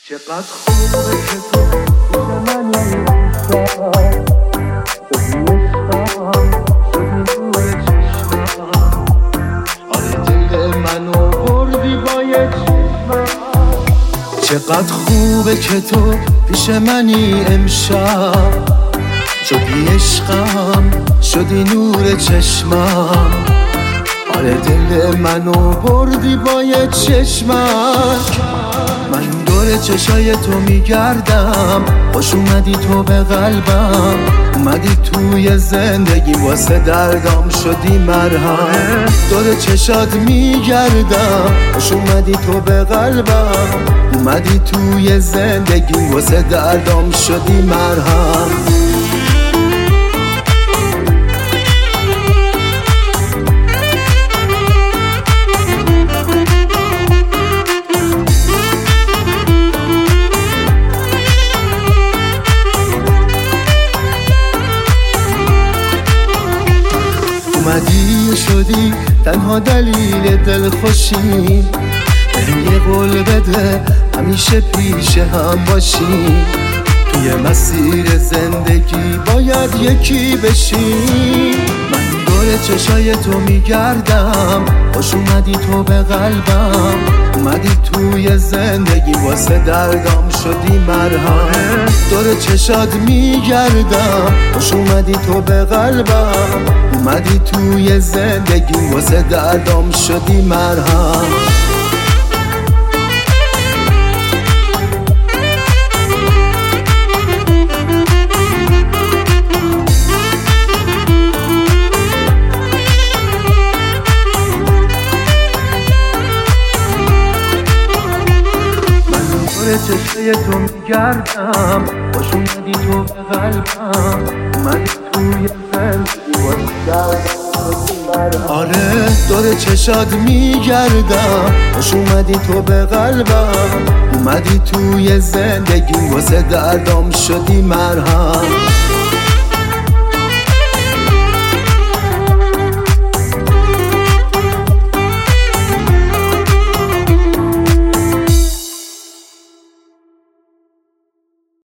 چقدر خوبه که تو پیش منی امشب، شدی عشقم، شدی نور چشمم. آره دل منو بردی با یک چشمم. چقدر خوبه که تو پیش منی امشب، شدی عشقم، شدی نور چشمم. آره دل منو بردی با یک چشمک. من دور چشای تو میگردم، خوش اومدی تو به قلبم. اومدی توی زندگی واسه دردام شدی مرهم. دور چشات میگردم، خوش اومدی تو به قلبم. اومدی توی زندگی واسه دردام شدی مرهم. اومدی شدی تنها دلیل دلخوشی، بهم یه قول بده همیشه پیش هم باشی. توی مسیر زندگی باید یکی بشی. من دور چشای تو میگردم، خوش اومدی تو به قلبم. اومدی توی زندگی واسه دردام شدی مرهم. دور چشات میگردم، خوش اومدی تو به قلبم. اومدی توی زندگی واسه دردام شدی مرهم. چشای تو میگردم، خوش اومدی تو به قلبم. اومدی توی زندگی واسه آره دور چشات میگردم، خوش اومدی تو به قلبم. اومدی توی زندگی واسه دردام شدی مرهم.